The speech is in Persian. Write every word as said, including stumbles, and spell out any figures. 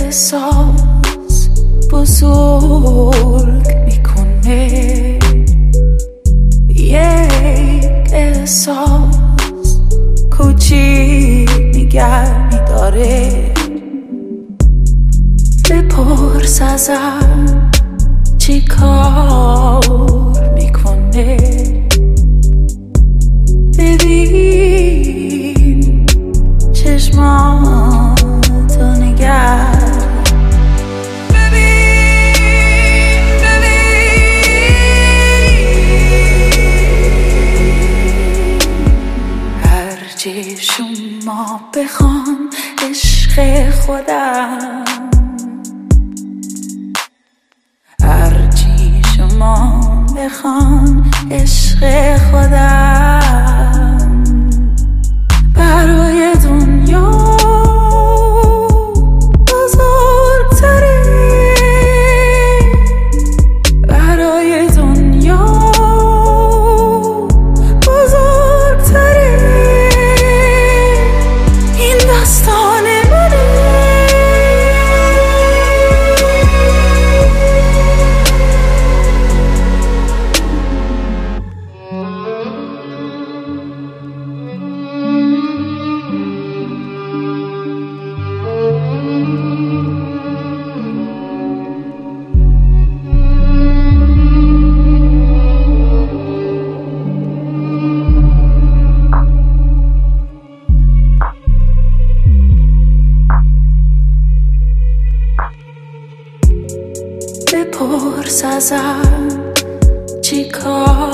احساس بزرگ میکنه، یک احساس کوچیک نگه میداره. بپرس ازم چی کار میکنه، ببین چشماتو نگر، ببین ببین هرچی شما بخوان عشق خودم، هرچی شما بخوان عشق خودم، برای دنیا بزرگتره، برای دنیا بزرگتره. این داستان منه، بپرس ازم چی کار